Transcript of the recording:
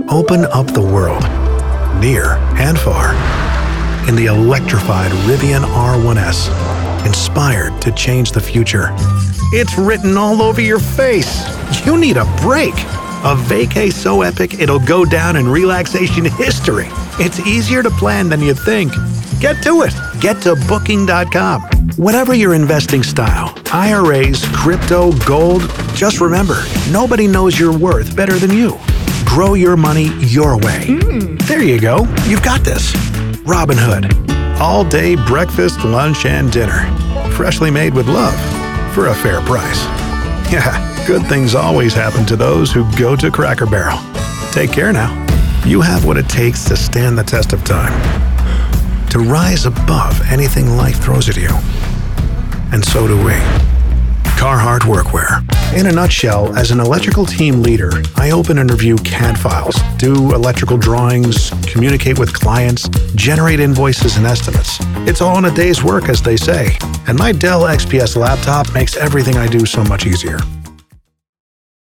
Open up the world, near and far, in the electrified Rivian R1S, inspired to change the future. It's written all over your face. You need a break. A vacay so epic it'll go down in relaxation history. It's easier to plan than you think. Get to it. Get to Booking.com. Whatever your investing style, IRAs, crypto, gold, just remember, nobody knows your worth better than you. Grow your money your way. There you go. You've got this. Robinhood. All day breakfast, lunch, and dinner. Freshly made with love. For a fair price. Yeah, good things always happen to those who go to Cracker Barrel. Take care now. You have what it takes to stand the test of time. To rise above anything life throws at you. And so do we. Carhartt Workwear. In a nutshell, as an electrical team leader, I open and review CAD files, do electrical drawings, communicate with clients, generate invoices and estimates. It's all in a day's work, as they say. And my Dell XPS laptop makes everything I do so much easier.